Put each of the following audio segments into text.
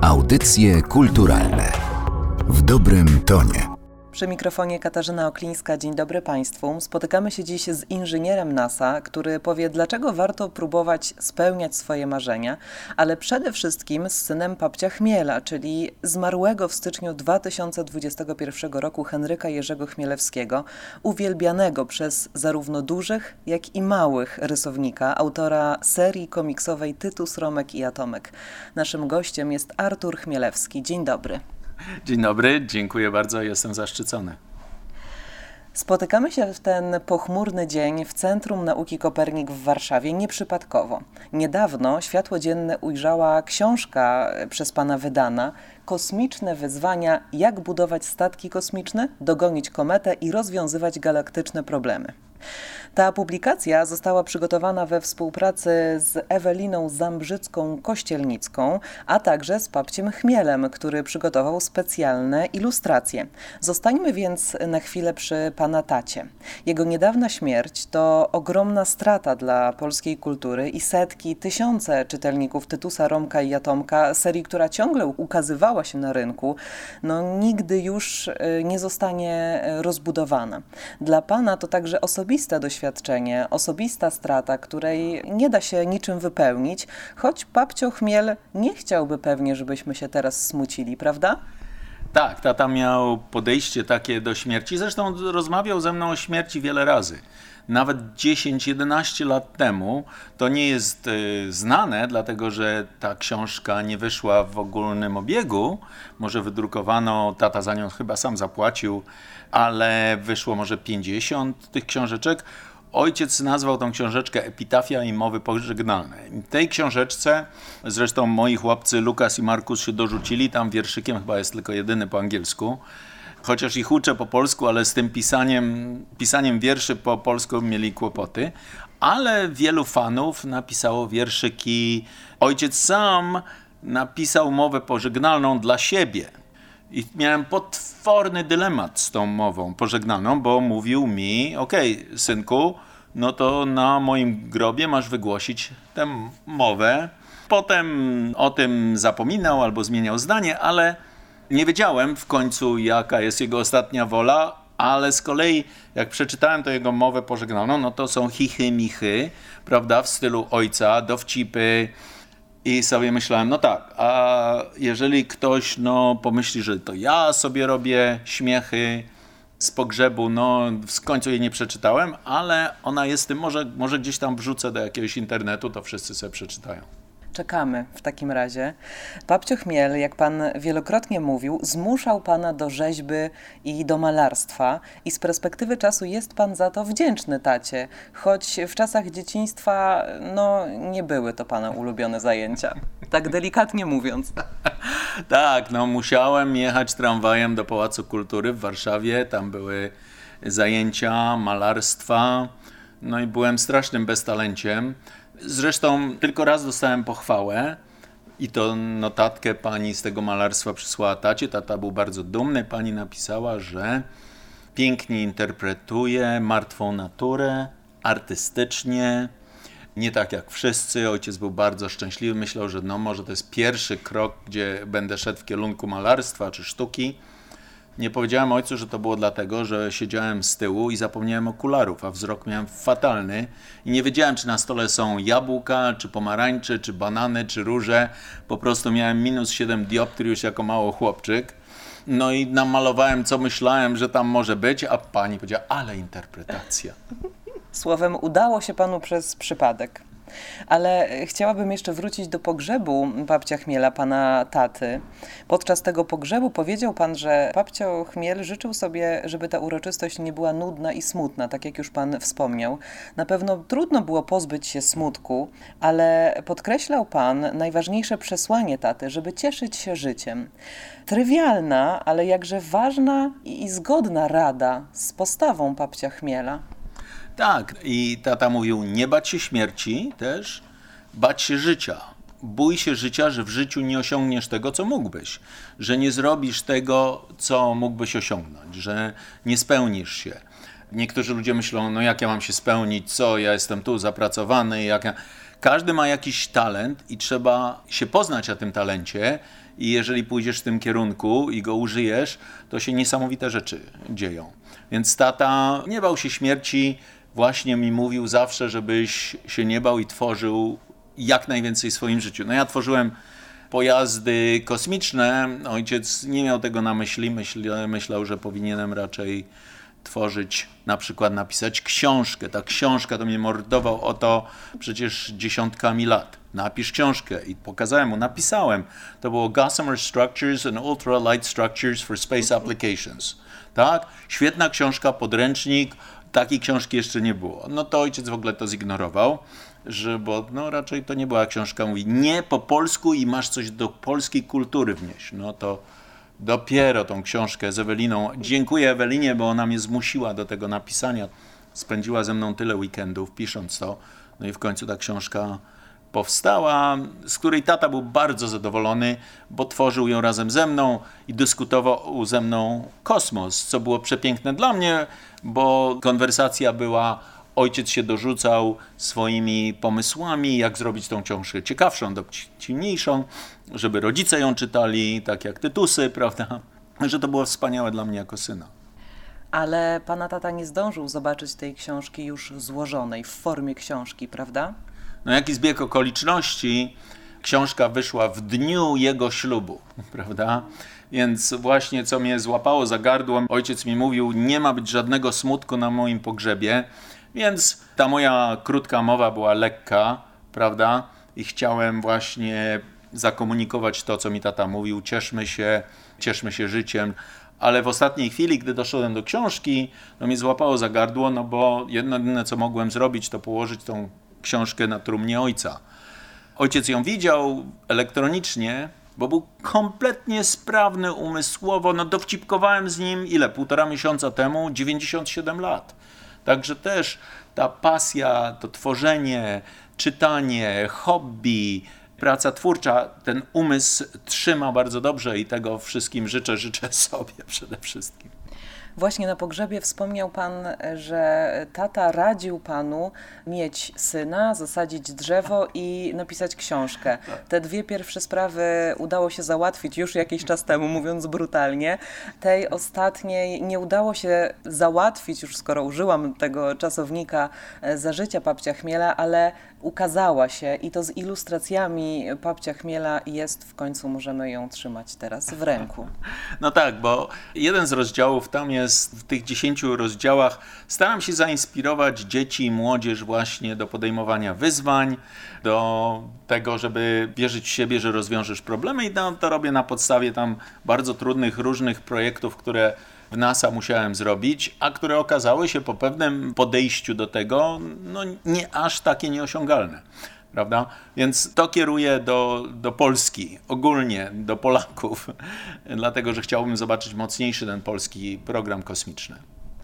Audycje kulturalne w dobrym tonie. Przy mikrofonie Katarzyna Oklińska. Dzień dobry Państwu. Spotykamy się dziś z inżynierem NASA, który powie, dlaczego warto próbować spełniać swoje marzenia, ale przede wszystkim z synem Papcia Chmiela, czyli zmarłego w styczniu 2021 roku Henryka Jerzego Chmielewskiego, uwielbianego przez zarówno dużych, jak i małych rysownika, autora serii komiksowej Tytus, Romek i Atomek. Naszym gościem jest Artur Chmielewski. Dzień dobry. Dzień dobry, dziękuję bardzo, jestem zaszczycony. Spotykamy się w ten pochmurny dzień w Centrum Nauki Kopernik w Warszawie nieprzypadkowo. Niedawno światło dzienne ujrzała książka przez pana wydana Kosmiczne wyzwania, jak budować statki kosmiczne, dogonić kometę i rozwiązywać galaktyczne problemy. Ta publikacja została przygotowana we współpracy z Eweliną Zambrzycką-Kościelnicką, a także z Papciem Chmielem, który przygotował specjalne ilustracje. Zostańmy więc na chwilę przy pana tacie. Jego niedawna śmierć to ogromna strata dla polskiej kultury i setki, tysiące czytelników Tytusa, Romka i Atomka, serii, która ciągle ukazywała się na rynku, nigdy już nie zostanie rozbudowana. Dla pana to także osobiste doświadczenie, osobista strata, której nie da się niczym wypełnić, choć Papcio Chmiel nie chciałby pewnie, żebyśmy się teraz smucili, prawda? Tak, tata miał podejście takie do śmierci, zresztą rozmawiał ze mną o śmierci wiele razy. Nawet 10-11 lat temu, to nie jest znane, dlatego że ta książka nie wyszła w ogólnym obiegu, może wydrukowano, tata za nią chyba sam zapłacił, ale wyszło może 50 tych książeczek. Ojciec nazwał tą książeczkę Epitafia i mowy pożegnalne. W tej książeczce, zresztą moi chłopcy Lukas i Markus się dorzucili, tam wierszykiem chyba jest tylko jedyny po angielsku, chociaż ich uczę po polsku, ale z tym pisaniem wierszy po polsku mieli kłopoty, ale wielu fanów napisało wierszyki. Ojciec sam napisał mowę pożegnalną dla siebie. I miałem potworny dylemat z tą mową pożegnalną, bo mówił mi, okej, synku, no to na moim grobie masz wygłosić tę mowę. Potem o tym zapominał albo zmieniał zdanie, ale nie wiedziałem w końcu, jaka jest jego ostatnia wola, ale z kolei jak przeczytałem tę jego mowę pożegnalną, no to są chichy, michy, prawda, w stylu ojca, dowcipy. I sobie myślałem, no tak, a jeżeli ktoś pomyśli, że to ja sobie robię śmiechy z pogrzebu, w końcu jej nie przeczytałem, ale ona jest tym, może gdzieś tam wrzucę do jakiegoś internetu, to wszyscy sobie przeczytają. Czekamy w takim razie. Papcio Chmiel, jak pan wielokrotnie mówił, zmuszał pana do rzeźby i do malarstwa i z perspektywy czasu jest pan za to wdzięczny tacie, choć w czasach dzieciństwa nie były to pana ulubione zajęcia, tak delikatnie mówiąc. Tak, musiałem jechać tramwajem do Pałacu Kultury w Warszawie, tam były zajęcia malarstwa, i byłem strasznym beztalenciem. Zresztą tylko raz dostałem pochwałę i to notatkę pani z tego malarstwa przysłała tacie. Tata był bardzo dumny. Pani napisała, że pięknie interpretuje martwą naturę, artystycznie, nie tak jak wszyscy. Ojciec był bardzo szczęśliwy. Myślał, że może to jest pierwszy krok, gdzie będę szedł w kierunku malarstwa czy sztuki. Nie powiedziałem ojcu, że to było dlatego, że siedziałem z tyłu i zapomniałem okularów, a wzrok miałem fatalny i nie wiedziałem, czy na stole są jabłka, czy pomarańcze, czy banany, czy róże. Po prostu miałem -7 dioptrii już jako mały chłopczyk. I namalowałem, co myślałem, że tam może być, a pani powiedziała, ale interpretacja. Słowem, udało się panu przez przypadek. Ale chciałabym jeszcze wrócić do pogrzebu Papcia Chmiela, pana taty. Podczas tego pogrzebu powiedział pan, że Papcio Chmiel życzył sobie, żeby ta uroczystość nie była nudna i smutna, tak jak już pan wspomniał. Na pewno trudno było pozbyć się smutku, ale podkreślał pan najważniejsze przesłanie taty, żeby cieszyć się życiem. Trywialna, ale jakże ważna i zgodna rada z postawą Papcia Chmiela. Tak, i tata mówił, nie bać się śmierci też, bać się życia. Bój się życia, że w życiu nie osiągniesz tego, co mógłbyś. Że nie zrobisz tego, co mógłbyś osiągnąć. Że nie spełnisz się. Niektórzy ludzie myślą, jak ja mam się spełnić, co, ja jestem tu zapracowany, Każdy ma jakiś talent i trzeba się poznać na tym talencie i jeżeli pójdziesz w tym kierunku i go użyjesz, to się niesamowite rzeczy dzieją. Więc tata nie bał się śmierci, właśnie mi mówił zawsze, żebyś się nie bał i tworzył jak najwięcej w swoim życiu. No ja tworzyłem pojazdy kosmiczne, ojciec nie miał tego na myśli, myślał, że powinienem raczej tworzyć, na przykład napisać książkę. Ta książka to mnie mordował o to przecież dziesiątkami lat. Napisz książkę i pokazałem mu, napisałem. To było Gossamer Structures and Ultralight Structures for Space Applications. Tak? Świetna książka, podręcznik, takiej książki jeszcze nie było. No to ojciec w ogóle to zignorował, bo raczej to nie była książka, mówi nie po polsku i masz coś do polskiej kultury wnieść. No to dopiero tą książkę z Eweliną. Dziękuję Ewelinie, bo ona mnie zmusiła do tego napisania. Spędziła ze mną tyle weekendów pisząc to. No i w końcu ta książka powstała, z której tata był bardzo zadowolony, bo tworzył ją razem ze mną i dyskutował ze mną kosmos, co było przepiękne dla mnie, bo konwersacja była, ojciec się dorzucał swoimi pomysłami, jak zrobić tą książkę ciekawszą, dowcipniejszą, żeby rodzice ją czytali, tak jak Tytusy, prawda? Że to było wspaniałe dla mnie jako syna. Ale pana tata nie zdążył zobaczyć tej książki już złożonej, w formie książki, prawda? No jaki zbieg okoliczności, książka wyszła w dniu jego ślubu, prawda? Więc właśnie co mnie złapało za gardło, ojciec mi mówił, nie ma być żadnego smutku na moim pogrzebie, więc ta moja krótka mowa była lekka, prawda? I chciałem właśnie zakomunikować to, co mi tata mówił, cieszmy się życiem. Ale w ostatniej chwili, gdy doszedłem do książki, no mnie złapało za gardło, no bo jedyne, co mogłem zrobić, to położyć tą książkę na trumnie ojca. Ojciec ją widział elektronicznie, bo był kompletnie sprawny umysłowo. No dowcipkowałem z nim, 1,5 miesiąca temu, 97 lat. Także też ta pasja, to tworzenie, czytanie, hobby, praca twórcza, ten umysł trzyma bardzo dobrze i tego wszystkim życzę sobie przede wszystkim. Właśnie na pogrzebie wspomniał pan, że tata radził panu mieć syna, zasadzić drzewo i napisać książkę. Te dwie pierwsze sprawy udało się załatwić już jakiś czas temu, mówiąc brutalnie. Tej ostatniej nie udało się załatwić, już skoro użyłam tego czasownika, za życia babcia Chmiela, ale ukazała się i to z ilustracjami babcia Chmiela jest, w końcu możemy ją trzymać teraz w ręku. No tak, bo jeden z rozdziałów tam jest, w tych 10 rozdziałach staram się zainspirować dzieci i młodzież właśnie do podejmowania wyzwań, do tego, żeby wierzyć w siebie, że rozwiążesz problemy i to robię na podstawie tam bardzo trudnych, różnych projektów, które w NASA musiałem zrobić, a które okazały się po pewnym podejściu do tego, no nie aż takie nieosiągalne, prawda? Więc to kieruję do Polski, ogólnie do Polaków, dlatego że chciałbym zobaczyć mocniejszy ten polski program kosmiczny.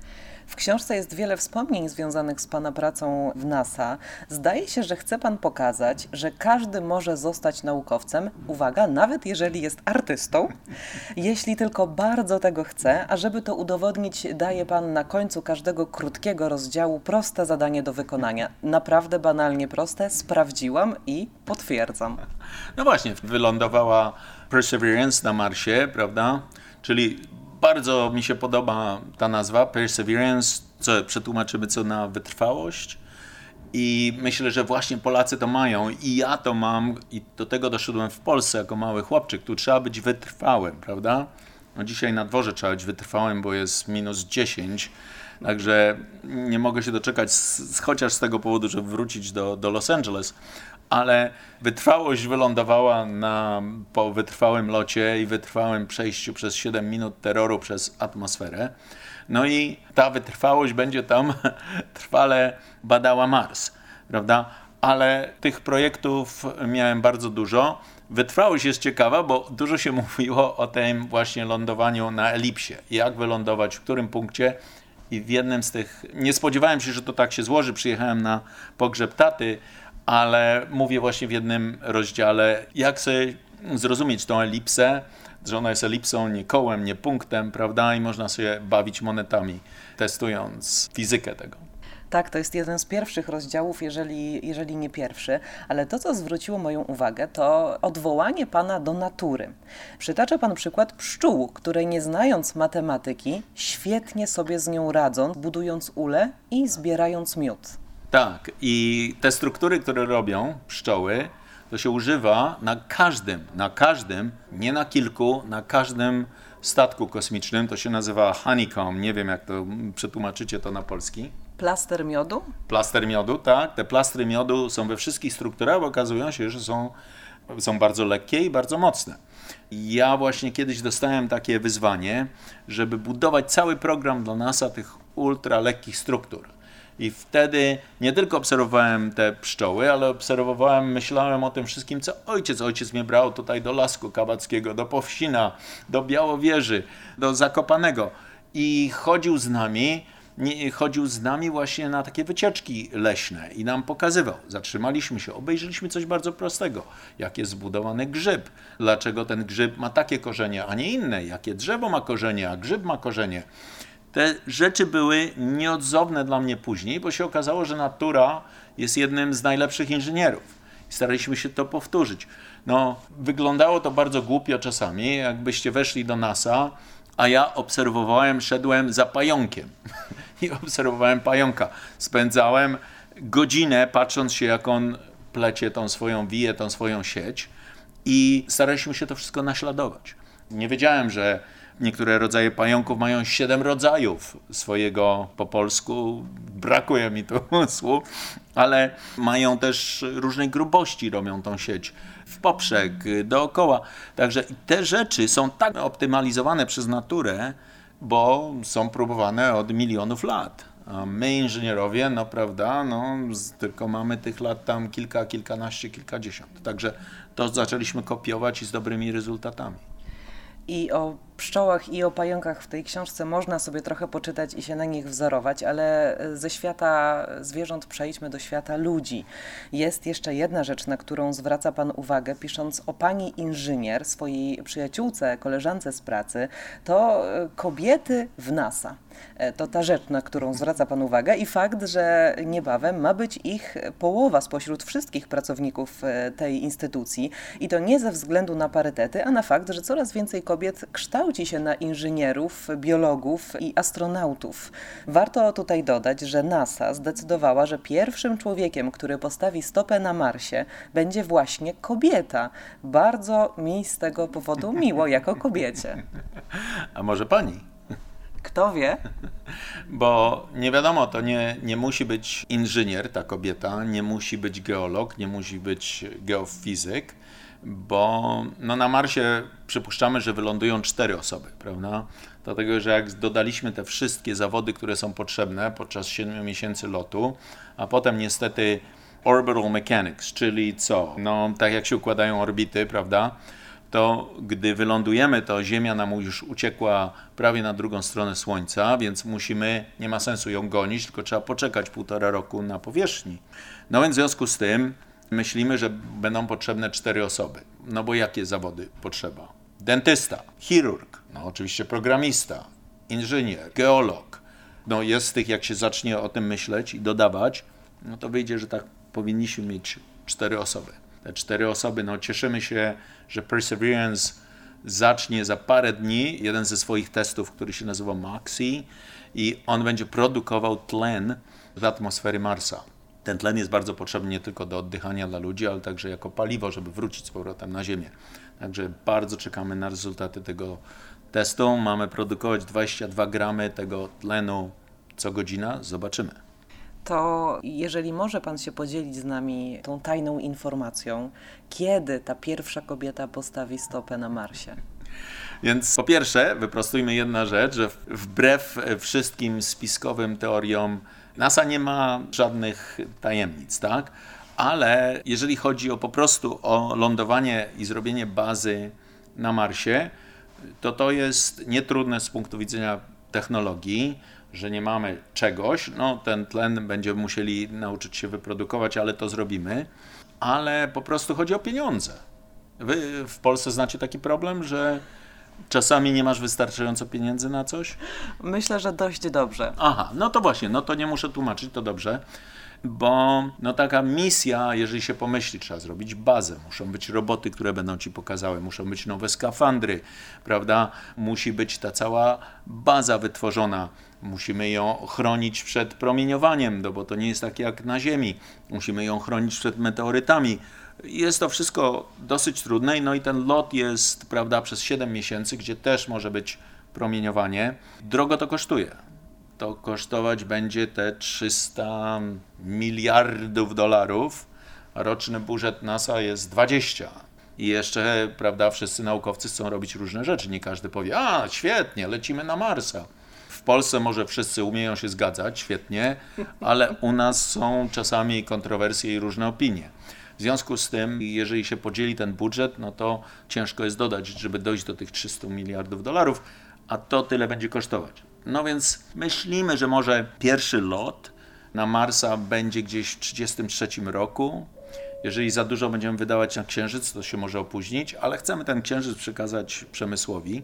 W książce jest wiele wspomnień związanych z pana pracą w NASA. Zdaje się, że chce pan pokazać, że każdy może zostać naukowcem, uwaga, nawet jeżeli jest artystą, jeśli tylko bardzo tego chce, a żeby to udowodnić, daje pan na końcu każdego krótkiego rozdziału proste zadanie do wykonania. Naprawdę banalnie proste, sprawdziłam i potwierdzam. No właśnie, wylądowała Perseverance na Marsie, prawda? Czyli bardzo mi się podoba ta nazwa, Perseverance, co przetłumaczymy co na wytrwałość i myślę, że właśnie Polacy to mają i ja to mam i do tego doszedłem w Polsce jako mały chłopczyk. Tu trzeba być wytrwałym, prawda? No dzisiaj na dworze trzeba być wytrwałym, bo jest -10, także nie mogę się doczekać chociaż z tego powodu, żeby wrócić do Los Angeles. Ale wytrwałość wylądowała po wytrwałym locie i wytrwałym przejściu przez 7 minut terroru przez atmosferę. No i ta wytrwałość będzie tam trwale badała Mars, prawda? Ale tych projektów miałem bardzo dużo. Wytrwałość jest ciekawa, bo dużo się mówiło o tym właśnie lądowaniu na elipsie. Jak wylądować, w którym punkcie. I w jednym z tych, nie spodziewałem się, że to tak się złoży, przyjechałem na pogrzeb taty, ale mówię właśnie w jednym rozdziale, jak sobie zrozumieć tą elipsę, że ona jest elipsą, nie kołem, nie punktem, prawda? I można sobie bawić monetami, testując fizykę tego. Tak, to jest jeden z pierwszych rozdziałów, jeżeli nie pierwszy, ale to, co zwróciło moją uwagę, to odwołanie Pana do natury. Przytacza Pan przykład pszczół, które nie znając matematyki, świetnie sobie z nią radzą, budując ule i zbierając miód. Tak, i te struktury, które robią pszczoły, to się używa na każdym, nie na kilku, na każdym statku kosmicznym. To się nazywa honeycomb, nie wiem jak to przetłumaczycie to na polski. Plaster miodu? Plaster miodu, tak. Te plastry miodu są we wszystkich strukturach, bo okazują się, że są bardzo lekkie i bardzo mocne. Ja właśnie kiedyś dostałem takie wyzwanie, żeby budować cały program dla NASA tych ultra lekkich struktur. I wtedy nie tylko obserwowałem te pszczoły, ale myślałem o tym wszystkim, co ojciec mnie brał tutaj do Lasku Kabackiego, do Powsina, do Białowieży, do Zakopanego i chodził z nami właśnie na takie wycieczki leśne i nam pokazywał. Zatrzymaliśmy się, obejrzeliśmy coś bardzo prostego. Jak jest zbudowany grzyb, dlaczego ten grzyb ma takie korzenie, a nie inne, jakie drzewo ma korzenie, a grzyb ma korzenie. Te rzeczy były nieodzowne dla mnie później, bo się okazało, że natura jest jednym z najlepszych inżynierów. I staraliśmy się to powtórzyć. Wyglądało to bardzo głupio czasami, jakbyście weszli do NASA, a ja szedłem za pająkiem i obserwowałem pająka. Spędzałem godzinę patrząc się, jak on plecie wije tą swoją sieć i staraliśmy się to wszystko naśladować. Nie wiedziałem, że niektóre rodzaje pająków mają 7 rodzajów swojego po polsku, brakuje mi tu słów, ale mają też różnej grubości, robią tą sieć w poprzek, dookoła. Także te rzeczy są tak optymalizowane przez naturę, bo są próbowane od milionów lat. A my inżynierowie, tylko mamy tych lat tam kilkanaście, kilkadziesiąt. Także to zaczęliśmy kopiować i z dobrymi rezultatami. I o pszczołach i o pająkach w tej książce można sobie trochę poczytać i się na nich wzorować, ale ze świata zwierząt przejdźmy do świata ludzi. Jest jeszcze jedna rzecz, na którą zwraca Pan uwagę, pisząc o pani inżynier, swojej przyjaciółce, koleżance z pracy, to kobiety w NASA. To ta rzecz, na którą zwraca Pan uwagę i fakt, że niebawem ma być ich połowa spośród wszystkich pracowników tej instytucji i to nie ze względu na parytety, a na fakt, że coraz więcej kobiet kształci się na inżynierów, biologów i astronautów. Warto tutaj dodać, że NASA zdecydowała, że pierwszym człowiekiem, który postawi stopę na Marsie, będzie właśnie kobieta. Bardzo mi z tego powodu miło jako kobiecie. A może pani? Kto wie? Bo nie wiadomo, to nie musi być inżynier, ta kobieta, nie musi być geolog, nie musi być geofizyk, bo na Marsie przypuszczamy, że wylądują 4 osoby, prawda? Dlatego, że jak dodaliśmy te wszystkie zawody, które są potrzebne podczas 7 miesięcy lotu, a potem niestety orbital mechanics, czyli co? Tak jak się układają orbity, prawda? To gdy wylądujemy, to Ziemia nam już uciekła prawie na drugą stronę Słońca, więc nie ma sensu ją gonić, tylko trzeba poczekać 1,5 roku na powierzchni. Więc w związku z tym myślimy, że będą potrzebne 4 osoby. Bo jakie zawody potrzeba? Dentysta, chirurg, oczywiście programista, inżynier, geolog. Jest z tych, jak się zacznie o tym myśleć i dodawać, to wyjdzie, że tak powinniśmy mieć 4 osoby. Te 4 osoby, cieszymy się, że Perseverance zacznie za parę dni jeden ze swoich testów, który się nazywa MOXIE i on będzie produkował tlen z atmosfery Marsa. Ten tlen jest bardzo potrzebny nie tylko do oddychania dla ludzi, ale także jako paliwo, żeby wrócić z powrotem na Ziemię. Także bardzo czekamy na rezultaty tego testu. Mamy produkować 22 gramy tego tlenu co godzina. Zobaczymy. To jeżeli może Pan się podzielić z nami tą tajną informacją, kiedy ta pierwsza kobieta postawi stopę na Marsie? Więc po pierwsze, wyprostujmy jedna rzecz, że wbrew wszystkim spiskowym teoriom NASA nie ma żadnych tajemnic, tak? Ale jeżeli chodzi po prostu o lądowanie i zrobienie bazy na Marsie, to jest nietrudne z punktu widzenia technologii, że nie mamy czegoś, ten tlen będziemy musieli nauczyć się wyprodukować, ale to zrobimy, ale po prostu chodzi o pieniądze. Wy w Polsce znacie taki problem, że Czasami nie masz wystarczająco pieniędzy na coś? Myślę, że dość dobrze. Aha, no to właśnie, no to nie muszę tłumaczyć, to dobrze. Bo no taka misja, jeżeli się pomyśli, trzeba zrobić bazę, muszą być roboty, które będą ci pokazały, muszą być nowe skafandry, prawda? Musi być ta cała baza wytworzona. Musimy ją chronić przed promieniowaniem, bo to nie jest tak jak na Ziemi. Musimy ją chronić przed meteorytami. Jest to wszystko dosyć trudne, no i ten lot jest, prawda, przez 7 miesięcy, gdzie też może być promieniowanie. Drogo to kosztuje. To kosztować będzie te 300 miliardów dolarów, a roczny budżet NASA jest 20. I jeszcze, prawda, wszyscy naukowcy chcą robić różne rzeczy. Nie każdy powie, a świetnie, lecimy na Marsa. W Polsce może wszyscy umieją się zgadzać, świetnie, ale u nas są czasami kontrowersje i różne opinie. W związku z tym, jeżeli się podzieli ten budżet, no to ciężko jest dodać, żeby dojść do tych 300 miliardów dolarów, a to tyle będzie kosztować. No więc myślimy, że może pierwszy lot na Marsa będzie gdzieś w 1933 roku. Jeżeli za dużo będziemy wydawać na Księżyc, to się może opóźnić, ale chcemy ten Księżyc przekazać przemysłowi.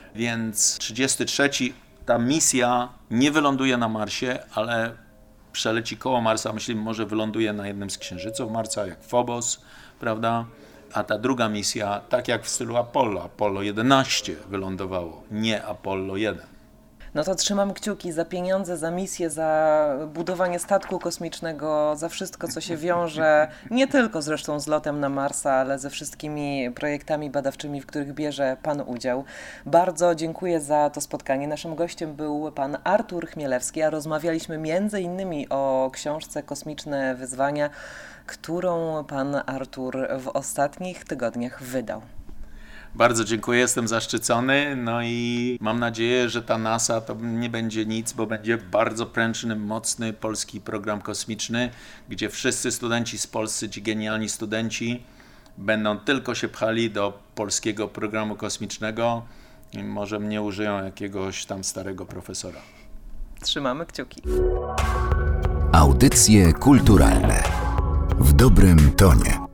Więc 1933 ta misja nie wyląduje na Marsie, ale przeleci koło Marsa. Myślimy, może wyląduje na jednym z księżyców Marsa, jak Phobos, prawda? A ta druga misja, tak jak w stylu Apollo 11 wylądowało, nie Apollo 1. No to trzymam kciuki za pieniądze, za misję, za budowanie statku kosmicznego, za wszystko, co się wiąże, nie tylko zresztą z lotem na Marsa, ale ze wszystkimi projektami badawczymi, w których bierze Pan udział. Bardzo dziękuję za to spotkanie. Naszym gościem był Pan Artur Chmielewski, a rozmawialiśmy między innymi o książce Kosmiczne Wyzwania, którą Pan Artur w ostatnich tygodniach wydał. Bardzo dziękuję, jestem zaszczycony, no i mam nadzieję, że ta NASA to nie będzie nic, bo będzie bardzo prężny, mocny polski program kosmiczny, gdzie wszyscy studenci z Polski, ci genialni studenci będą tylko się pchali do polskiego programu kosmicznego i może mnie użyją jakiegoś tam starego profesora. Trzymamy kciuki. Audycje kulturalne w dobrym tonie.